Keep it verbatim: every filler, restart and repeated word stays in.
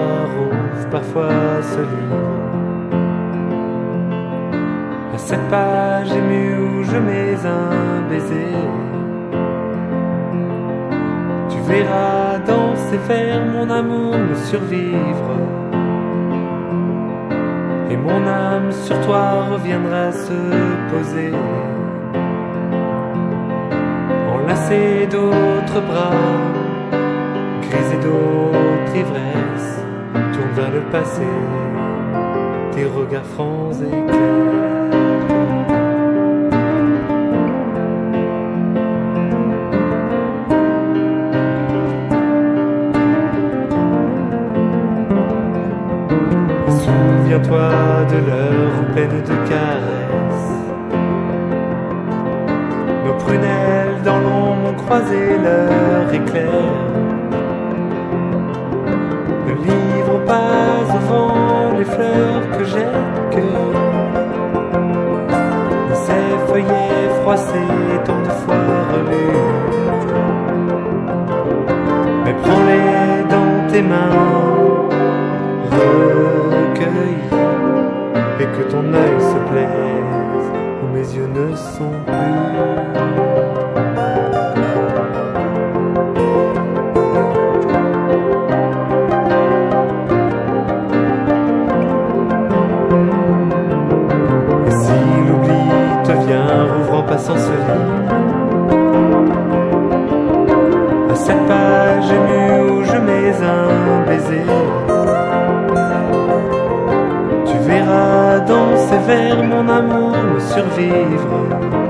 ouvre parfois ce livre. À cette page émue où je mets un baiser, tu verras dans ces vers mon amour me survivre. Et mon âme sur toi reviendra se poser, enlacée d'autres bras, grisée d'autres ivresse, tourne vers le passé, tes regards francs et clairs. Souviens-toi de l'heure pleine de caresses, nos prunelles dans l'ombre ont croisé leur éclair. Ne livre pas au vent les fleurs que j'ai au cœur, ni ces feuillets froissés tant de fois relus, mais prends-les dans tes mains recueillis, et que ton œil se plaise où mes yeux ne sont plus. Et si l'oubli te vient, rouvre en passant ce livre, à cette page émue où je mets un baiser, tu verras dans ces vers mon amour me survivre.